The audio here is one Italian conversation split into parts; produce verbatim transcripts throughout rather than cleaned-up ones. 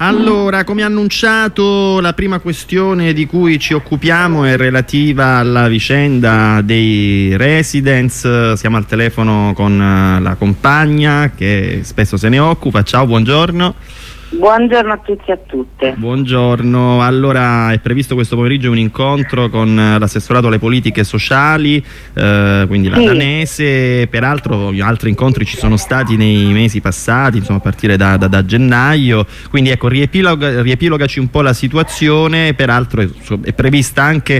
Allora, come annunciato, la prima questione di cui ci occupiamo è relativa alla vicenda dei residence. Siamo al telefono con la compagna che spesso se ne occupa. Ciao, buongiorno. Buongiorno a tutti e a tutte. Buongiorno, allora è previsto questo pomeriggio un incontro con l'assessorato alle politiche sociali, eh, quindi la sì. danese, peraltro altri incontri ci sono stati nei mesi passati, insomma a partire da, da, da gennaio, quindi ecco riepiloga, riepilogaci un po' la situazione. Peraltro è, è prevista anche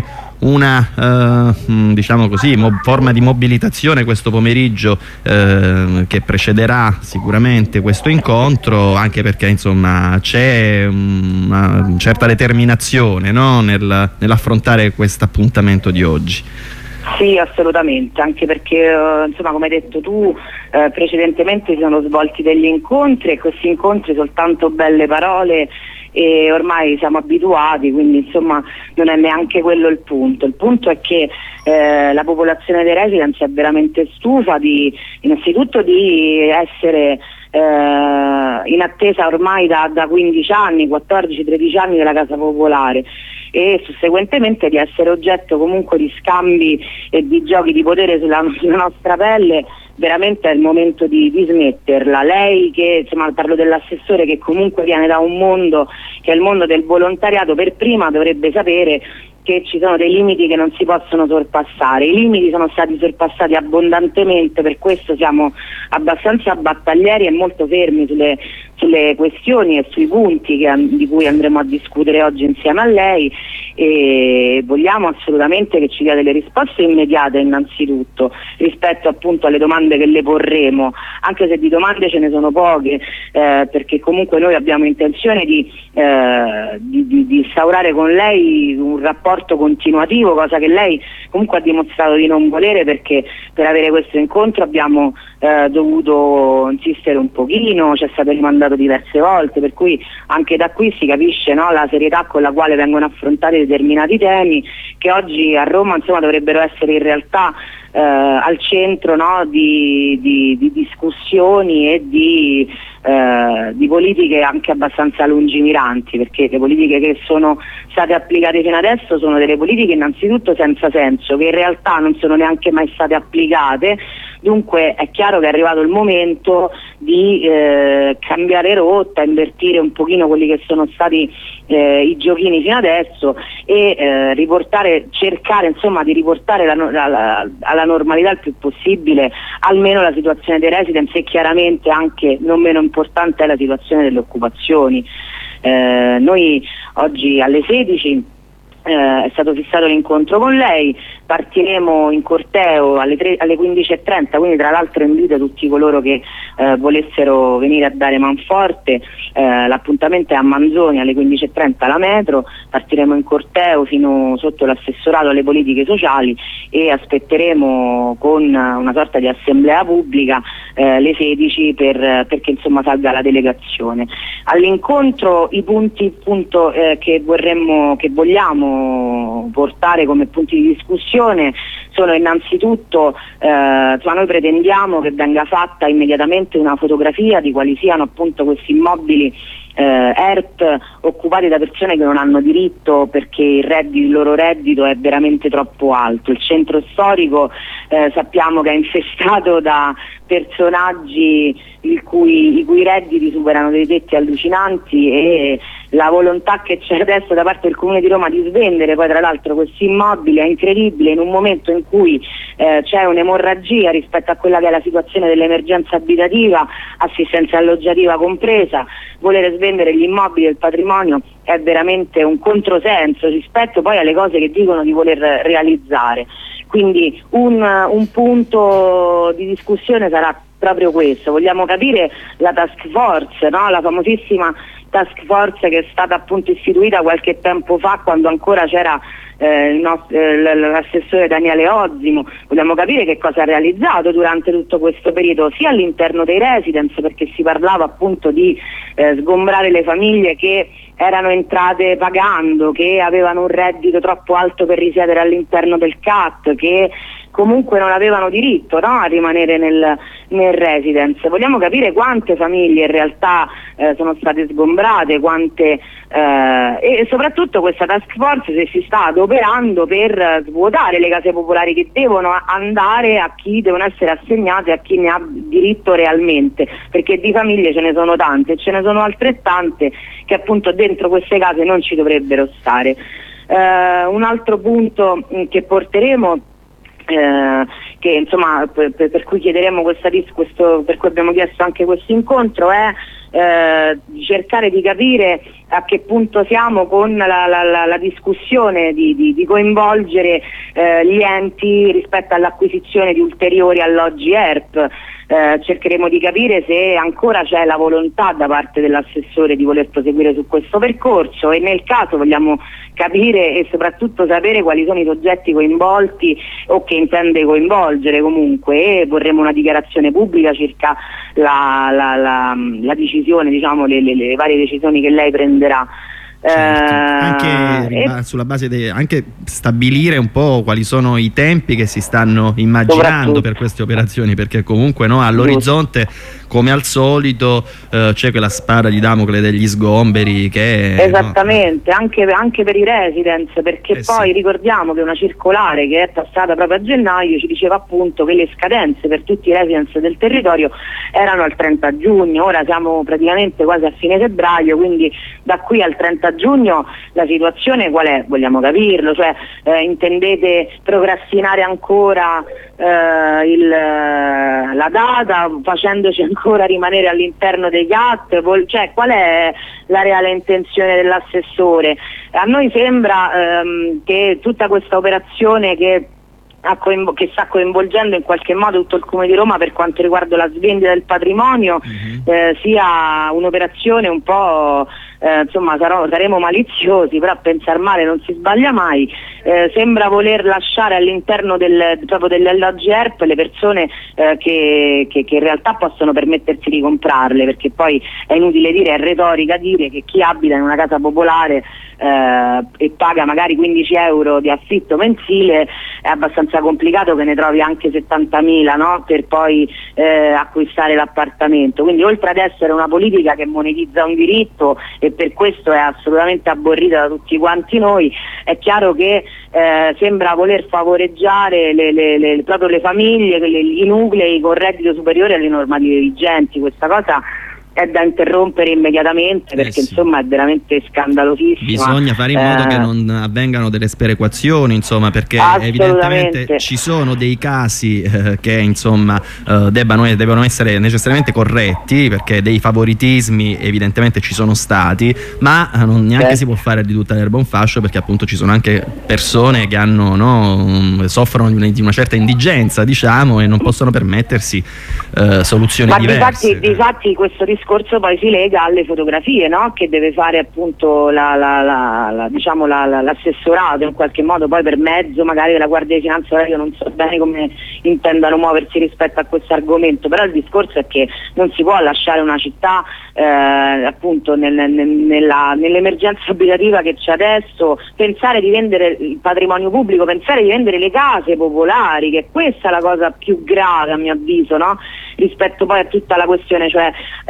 una eh, diciamo così forma di mobilitazione questo pomeriggio eh, che precederà sicuramente questo incontro, anche perché insomma c'è una certa determinazione, no? Nel, nell'affrontare questo appuntamento di oggi. Sì, assolutamente, anche perché uh, insomma come hai detto tu uh, precedentemente si sono svolti degli incontri e questi incontri soltanto belle parole e ormai siamo abituati, quindi insomma non è neanche quello il punto. Il punto è che eh, la popolazione dei residence è veramente stufa di, innanzitutto di essere eh, in attesa ormai da, da quindici anni, quattordici tredici anni della casa popolare, e susseguentemente di essere oggetto comunque di scambi e di giochi di potere sulla, sulla nostra pelle. Veramente è il momento di, di smetterla. Lei che, insomma, parlo dell'assessore che comunque viene da un mondo che è il mondo del volontariato, per prima dovrebbe sapere che ci sono dei limiti che non si possono sorpassare. I limiti sono stati sorpassati abbondantemente, per questo siamo abbastanza battaglieri e molto fermi sulle, sulle questioni e sui punti che, di cui andremo a discutere oggi insieme a lei, e vogliamo assolutamente che ci dia delle risposte immediate innanzitutto rispetto appunto alle domande che le porremo, anche se di domande ce ne sono poche, eh, perché comunque noi abbiamo intenzione di, eh, di, di, di instaurare con lei un rapporto continuativo, cosa che lei comunque ha dimostrato di non volere, perché per avere questo incontro abbiamo eh, dovuto insistere un pochino, ci è stato rimandato diverse volte, per cui anche da qui si capisce, no, la serietà con la quale vengono affrontati determinati temi che oggi a Roma insomma dovrebbero essere in realtà eh, al centro, no, di, di, di discussioni e di, eh, di politiche anche abbastanza lungimiranti, perché le politiche che sono state applicate fino adesso sono delle politiche innanzitutto senza senso, che in realtà non sono neanche mai state applicate. Dunque è chiaro che è arrivato il momento di eh, cambiare rotta, invertire un pochino quelli che sono stati eh, i giochini fino adesso e eh, riportare, cercare insomma di riportare la, la, alla normalità il più possibile almeno la situazione dei residence, e chiaramente anche non meno importante è la situazione delle occupazioni. Eh, noi oggi alle sedici Eh, è stato fissato l'incontro con lei, partiremo in corteo alle, alle quindici e trenta, quindi tra l'altro invito tutti coloro che eh, volessero venire a dare manforte, eh, l'appuntamento è a Manzoni alle quindici e trenta alla metro, partiremo in corteo fino sotto l'assessorato alle politiche sociali e aspetteremo con una sorta di assemblea pubblica eh, le sedici per, perché insomma salga la delegazione. All'incontro i punti appunto eh, che vorremmo, che vogliamo portare come punti di discussione sono innanzitutto eh, cioè noi pretendiamo che venga fatta immediatamente una fotografia di quali siano appunto questi immobili eh, E R T occupati da persone che non hanno diritto, perché il, reddito, il loro reddito è veramente troppo alto. Il centro storico eh, sappiamo che è infestato da personaggi il cui, i cui redditi superano dei tetti allucinanti, e la volontà che c'è adesso da parte del Comune di Roma di svendere poi tra l'altro questi immobili è incredibile, in un momento in cui eh, c'è un'emorragia rispetto a quella che è la situazione dell'emergenza abitativa, assistenza alloggiativa compresa. Volere svendere gli immobili e il patrimonio è veramente un controsenso rispetto poi alle cose che dicono di voler realizzare. Quindi un, un punto di discussione sarà proprio questo. Vogliamo capire la task force, no? La famosissima task force che è stata appunto istituita qualche tempo fa, quando ancora c'era eh, eh, l'assessore Daniele Ozzimo. Vogliamo capire che cosa ha realizzato durante tutto questo periodo, sia all'interno dei residence, perché si parlava appunto di eh, sgombrare le famiglie che erano entrate pagando, che avevano un reddito troppo alto per risiedere all'interno del C A T, che comunque non avevano diritto, no, a rimanere nel, nel residence. Vogliamo capire quante famiglie in realtà eh, sono state sgombrate, quante, eh, e soprattutto questa task force se si sta adoperando per svuotare le case popolari che devono andare a chi devono essere assegnate, a chi ne ha diritto realmente, perché di famiglie ce ne sono tante e ce ne sono altrettante che appunto dentro queste case non ci dovrebbero stare. Uh, un altro punto mh, che porteremo, eh, che insomma per, per cui chiederemo questa questo, per cui abbiamo chiesto anche questo incontro, è eh, cercare di capire a che punto siamo con la, la, la, la discussione di, di, di coinvolgere eh, gli enti rispetto all'acquisizione di ulteriori alloggi E R P. Eh, cercheremo di capire se ancora c'è la volontà da parte dell'assessore di voler proseguire su questo percorso, e nel caso vogliamo capire e soprattutto sapere quali sono i soggetti coinvolti o che intende coinvolgere comunque, e vorremmo una dichiarazione pubblica circa la, la, la, la decisione, diciamo le, le, le varie decisioni che lei prenderà. Certo. Anche eh, sulla base di anche stabilire un po' quali sono i tempi che si stanno immaginando per queste operazioni, perché comunque no, all'orizzonte come al solito eh, c'è quella spada di Damocle degli sgomberi che esattamente, no, anche, anche per i residence, perché eh poi sì. ricordiamo che una circolare che è passata proprio a gennaio ci diceva appunto che le scadenze per tutti i residence del territorio erano al trenta giugno, ora siamo praticamente quasi a fine febbraio, quindi da qui al trenta giugno la situazione qual è? Vogliamo capirlo, cioè eh, intendete procrastinare ancora eh, il, la data facendoci ancora rimanere all'interno dei G A T, cioè qual è la reale intenzione dell'assessore? A noi sembra ehm, che tutta questa operazione che che sta coinvolgendo in qualche modo tutto il Comune di Roma per quanto riguarda la svendita del patrimonio mm-hmm. eh, sia un'operazione un po' eh, insomma sarò, saremo maliziosi, però a pensare male non si sbaglia mai. Eh, sembra voler lasciare all'interno del, proprio delle alloggi E R P le persone eh, che, che, che in realtà possono permettersi di comprarle, perché poi è inutile dire, è retorica dire che chi abita in una casa popolare eh, e paga magari quindici euro di affitto mensile è abbastanza complicato che ne trovi anche settantamila, no? Per poi eh, acquistare l'appartamento. Quindi oltre ad essere una politica che monetizza un diritto e per questo è assolutamente aborrita da tutti quanti noi, è chiaro che eh, sembra voler favoreggiare le, le, le, proprio le famiglie, le, i nuclei con reddito superiore alle normative vigenti. Questa cosa è da interrompere immediatamente, perché eh sì. insomma è veramente scandalosissima. Bisogna fare in modo eh, che non avvengano delle sperequazioni, insomma, perché evidentemente ci sono dei casi eh, che insomma eh, debbano, devono essere necessariamente corretti, perché dei favoritismi evidentemente ci sono stati, ma non neanche eh. si può fare di tutta l'erba un fascio, perché appunto ci sono anche persone che hanno, no, soffrono di una, di una certa indigenza, diciamo, e non possono permettersi eh, soluzioni ma diverse. Difatti, difatti questo discorso discorso poi si lega alle fotografie, no? Che deve fare appunto la, la, la, la, diciamo la, la, l'assessorato in qualche modo, poi per mezzo magari della Guardia di Finanza. Io non so bene come intendano muoversi rispetto a questo argomento, però il discorso è che non si può lasciare una città eh, appunto nel, nel, nella, nell'emergenza abitativa che c'è adesso, pensare di vendere il patrimonio pubblico, pensare di vendere le case popolari, che questa è la cosa più grave a mio avviso, no? Rispetto poi a tutta la questione, cioè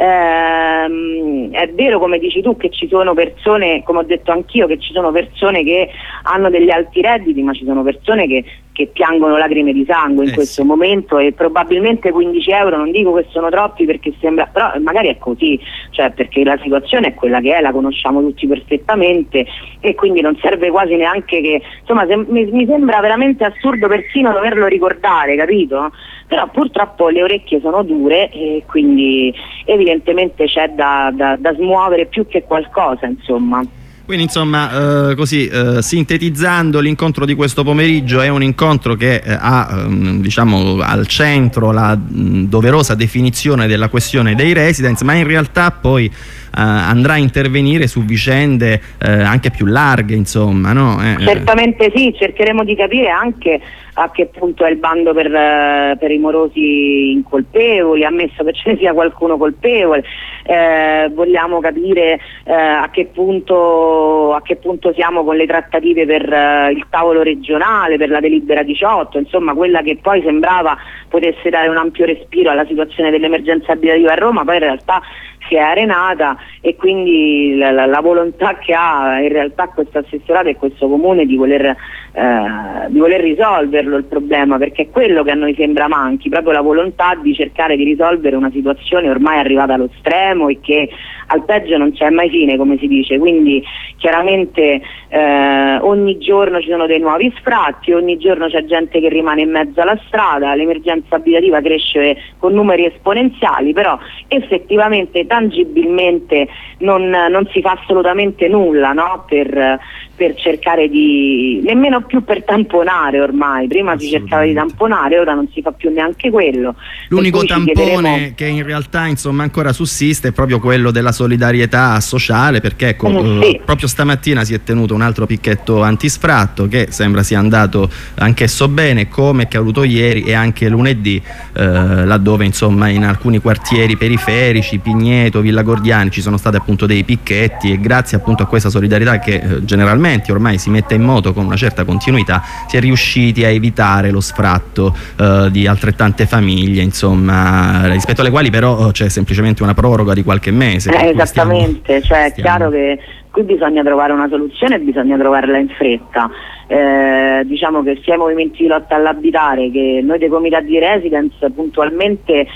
ehm, è vero come dici tu che ci sono persone, come ho detto anch'io, che ci sono persone che hanno degli alti redditi, ma ci sono persone che, che piangono lacrime di sangue in eh questo sì. momento, e probabilmente quindici euro non dico che sono troppi, perché sembra, però magari è così, cioè perché la situazione è quella che è, la conosciamo tutti perfettamente, e quindi non serve quasi neanche che, insomma se, mi, mi sembra veramente assurdo persino doverlo ricordare, capito? Però purtroppo le orecchie sono dure e quindi evidentemente c'è da, da, da smuovere più che qualcosa, insomma. Quindi insomma eh, così eh, sintetizzando, l'incontro di questo pomeriggio è un incontro che eh, ha eh, diciamo al centro la mh, doverosa definizione della questione dei residence, ma in realtà poi andrà a intervenire su vicende eh, anche più larghe, insomma, no? Eh, Certamente sì, cercheremo di capire anche a che punto è il bando per, uh, per i morosi incolpevoli, ammesso che ce ne sia qualcuno colpevole. Eh, vogliamo capire eh, a, che punto, a che punto siamo con le trattative per uh, il tavolo regionale, per la delibera diciotto, insomma quella che poi sembrava potesse dare un ampio respiro alla situazione dell'emergenza abitativa a Roma, poi in realtà si è arenata, e quindi la, la, la volontà che ha in realtà questo assessorato e questo comune di voler, eh, di voler risolverlo il problema, perché è quello che a noi sembra manchi, proprio la volontà di cercare di risolvere una situazione ormai arrivata allo stremo e che al peggio non c'è mai fine, come si dice. Quindi chiaramente eh, ogni giorno ci sono dei nuovi sfratti, ogni giorno c'è gente che rimane in mezzo alla strada, l'emergenza abitativa cresce con numeri esponenziali, però effettivamente tangibilmente non, non si fa assolutamente nulla, no? per, per cercare di, nemmeno più per tamponare ormai, prima si cercava di tamponare, ora non si fa più neanche quello. L'unico tampone chiederemo... che in realtà insomma ancora sussiste è proprio quello della solidarietà sociale, perché ecco, mm, sì. eh, proprio stamattina si è tenuto un altro picchetto antisfratto che sembra sia andato anch'esso bene, come è accaduto ieri e anche lunedì, eh, laddove insomma in alcuni quartieri periferici, Pigneto, Villa Gordiani, ci sono stati appunto dei picchetti, e grazie appunto a questa solidarietà che eh, generalmente ormai si mette in moto con una certa continuità, si è riusciti a evitare lo sfratto eh, di altrettante famiglie, insomma, rispetto alle quali però c'è semplicemente una proroga di qualche mese. Eh, esattamente, stiamo, cioè è stiamo... chiaro che qui bisogna trovare una soluzione e bisogna trovarla in fretta. Eh, diciamo che sia i movimenti di lotta all'abitare che noi dei comitati di residence puntualmente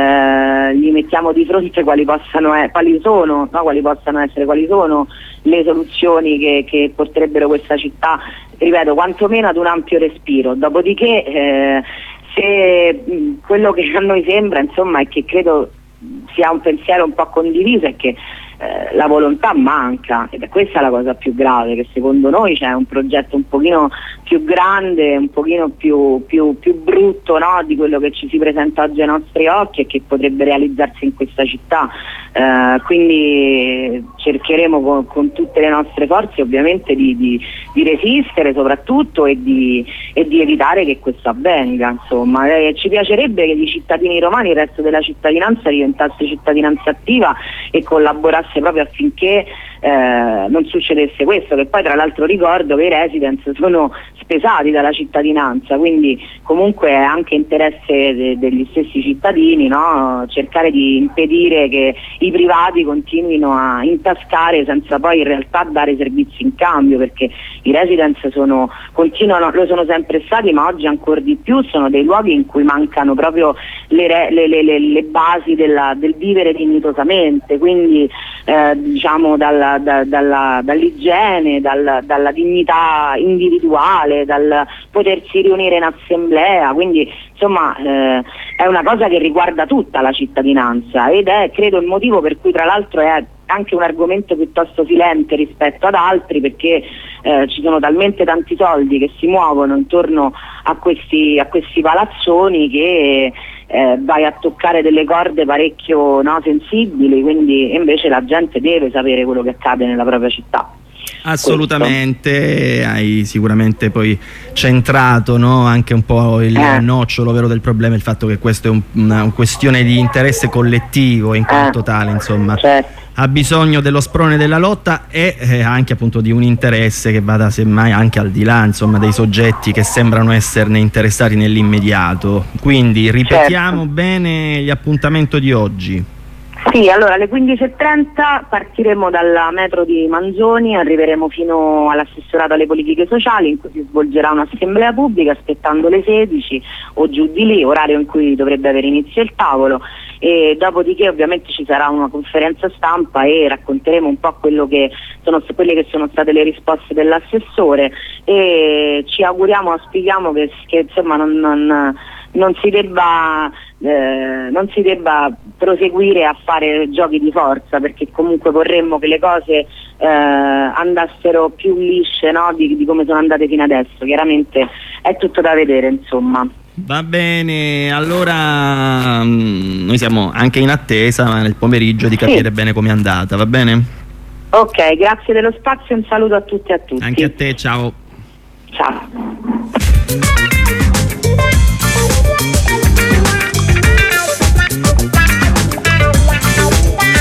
eh, gli mettiamo di fronte quali possano eh, quali sono, no, quali possano essere, quali sono le soluzioni che, che porterebbero questa città, ripeto, quantomeno ad un ampio respiro. Dopodiché eh, se mh, quello che a noi sembra, insomma, è che credo sia un pensiero un po' condiviso, è che eh, la volontà manca, ed è questa la cosa più grave, che secondo noi c'è un progetto un pochino più grande, un pochino più, più, più brutto, no, di quello che ci si presenta oggi ai nostri occhi e che potrebbe realizzarsi in questa città. Eh, quindi cercheremo con, con tutte le nostre forze ovviamente di, di, di resistere soprattutto e di, e di evitare che questo avvenga, insomma. Eh, ci piacerebbe che i cittadini romani, il resto della cittadinanza, diventasse cittadinanza attiva e collaborasse proprio affinché eh, non succedesse questo, che poi tra l'altro ricordo che i residence sono spesati dalla cittadinanza, quindi comunque è anche interesse de degli stessi cittadini, no? Cercare di impedire che i privati continuino a intascare senza poi in realtà dare servizi in cambio, perché i residence sono, continuano, lo sono sempre stati, ma oggi ancora di più sono dei luoghi in cui mancano proprio le, le, le, le, le basi della, del vivere dignitosamente, quindi eh, diciamo dalla, da, dalla, dall'igiene, dal, dalla dignità individuale, dal potersi riunire in assemblea, quindi insomma eh, è una cosa che riguarda tutta la cittadinanza, ed è credo il motivo per cui tra l'altro è anche un argomento piuttosto silente rispetto ad altri, perché eh, ci sono talmente tanti soldi che si muovono intorno a questi, a questi palazzoni che eh, vai a toccare delle corde parecchio, no, sensibili, quindi invece la gente deve sapere quello che accade nella propria città. Assolutamente, questo. Hai sicuramente poi centrato, no, anche un po' il eh. nocciolo vero del problema, il fatto che questo è un, una questione di interesse collettivo in quanto eh. tale, insomma. Certo. Ha bisogno dello sprone della lotta e eh, anche appunto di un interesse che vada semmai anche al di là, insomma, dei soggetti che sembrano esserne interessati nell'immediato. Quindi ripetiamo certo. bene gli appuntamenti di oggi. Sì, allora alle quindici e trenta partiremo dalla metro di Manzoni, arriveremo fino all'assessorato alle politiche sociali, in cui si svolgerà un'assemblea pubblica aspettando le sedici o giù di lì, orario in cui dovrebbe avere inizio il tavolo, e dopodiché ovviamente ci sarà una conferenza stampa e racconteremo un po' quello che sono, quelle che sono state le risposte dell'assessore, e ci auguriamo, auspichiamo che, che insomma non, non Non si, debba, eh, non si debba proseguire a fare giochi di forza, perché comunque vorremmo che le cose eh, andassero più lisce, no, di, di come sono andate fino adesso. Chiaramente è tutto da vedere, insomma. Va bene, allora mh, noi siamo anche in attesa, ma nel pomeriggio, di capire sì. bene com'è andata, va bene? Ok, grazie dello spazio, un saluto a tutti e a tutti. Anche a te, ciao. Ciao.